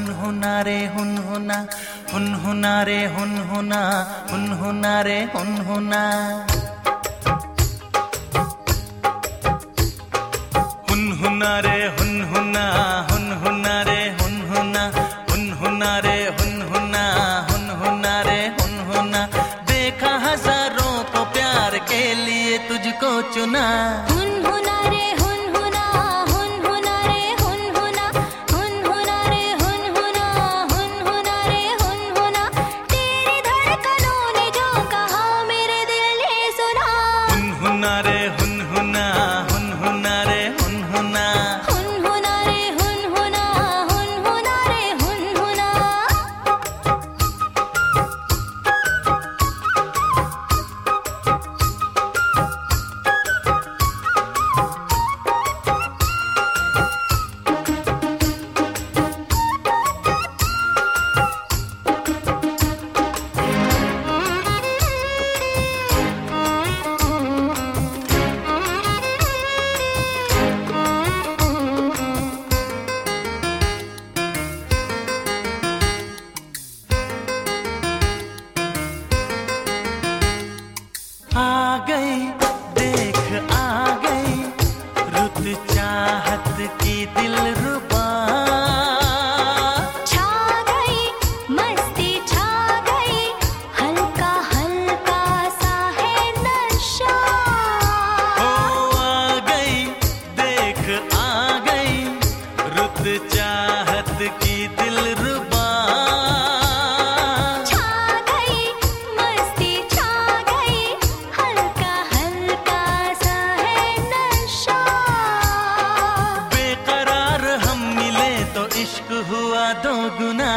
हुनहुना रे हुनहुना, हुनहुना रे हुनहुना, हुनहुना रे हुनहुना। हुनहुना रे हुनहुना, हुनहुना रे हुनहुना, हुनहुना रे हुनहुना, हुनहुना रे हुनहुना। देखा हजारों को प्यार के लिए तुझको चुना। हुनहुना रे हुनहुना, हुनहुना रे हुनहुना, हुनहुना रे हुनहुना, हुनहुना रे हुनहुना। तेरी धड़कनों ने जो कहा मेरे दिल ने सुना। हुनहुना रे हुनहुना, हुनहुना रे हुनहुना, हुनहुना रे हुनहुना, हुनहुना रे हुनहुना। आ गई देख आ गई रुत चाहत की दिलरुबा। छा गई मस्ती छा गई, हल्का हल्का सा है नशा। ओ आ गई देख आ गई रुत चाहत की दिलरुबा। छा गई मस्ती छा गई, हल्का हल्का सा है नशा। बेकरार हम मिले तो इश्क हुआ दो गुना।